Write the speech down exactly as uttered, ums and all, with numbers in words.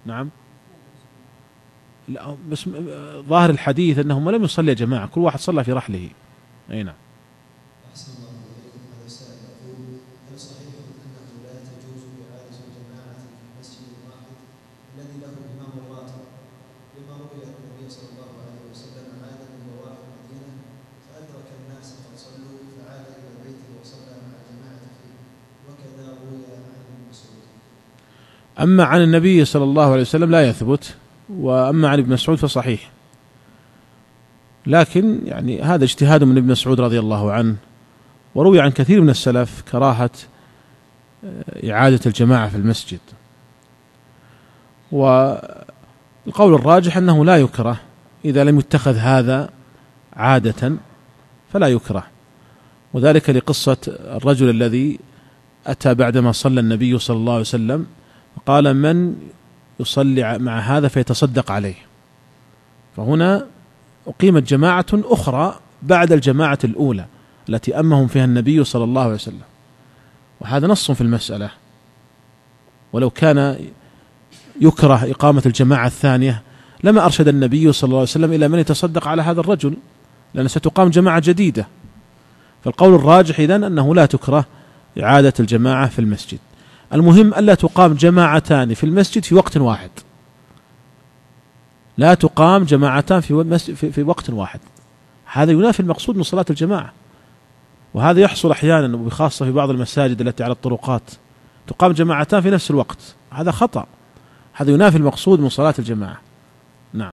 نعم. لا بس ظاهر الحديث أنهم لم يصلي جماعة، كل واحد صلى في رحله. أي نعم. أحسن الله إليكم. هذا السائل يقول: هل صحيح أنه لا تجوز إعادة الجماعة في المسجد الواحد الذي له إمام راتب، لما روي أن النبي صلى الله عليه وسلم عاد من ضواحي المدينة فأدرك الناس قد صلوا فعاد إلى بيته وصلى مع الجماعة فيه، وكذا روي عن ابن مسعود. أما عن النبي صلى الله عليه وسلم لا يثبت، وأما عن ابن مسعود فصحيح، لكن يعني هذا اجتهاد من ابن مسعود رضي الله عنه، وروي عن كثير من السلف كراهة إعادة الجماعة في المسجد. والقول الراجح أنه لا يكره إذا لم يتخذ هذا عادة، فلا يكره، وذلك لقصة الرجل الذي أتى بعدما صلى النبي صلى الله عليه وسلم قال: من يصلي مع هذا فيتصدق عليه. فهنا أقيمت جماعة أخرى بعد الجماعة الأولى التي أمهم فيها النبي صلى الله عليه وسلم، وهذا نص في المسألة. ولو كان يكره إقامة الجماعة الثانية لما أرشد النبي صلى الله عليه وسلم إلى من يتصدق على هذا الرجل، لأن ستقام جماعة جديدة. فالقول الراجح إذن أنه لا تكره إعادة الجماعة في المسجد. المهم ألا تقام جماعتان في المسجد في وقت واحد، لا تقام جماعتان في, في, في وقت واحد، هذا ينافي المقصود من صلاة الجماعة. وهذا يحصل أحيانا وبخاصة في بعض المساجد التي على الطرقات تقام جماعتان في نفس الوقت، هذا خطأ، هذا ينافي المقصود من صلاة الجماعة.